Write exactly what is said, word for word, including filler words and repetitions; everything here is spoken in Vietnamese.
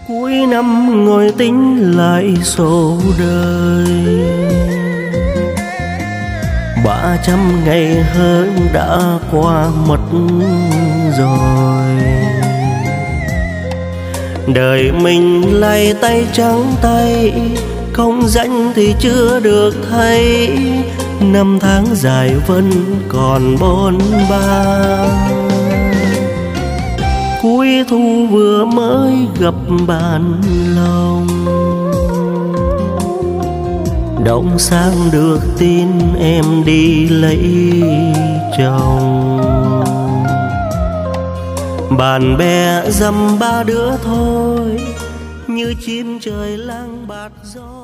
Cuối năm ngồi tính lại sổ đời, ba trăm ngày hơn đã qua mất rồi. Đời mình lay tay trắng tay, công danh thì chưa được thấy, năm tháng dài vẫn còn bôn ba. Cuối thu vừa mới gặp bạn lòng, đông sang được tin em đi lấy chồng. Bạn bè dăm ba đứa thôi, như chim trời lang bạt gió.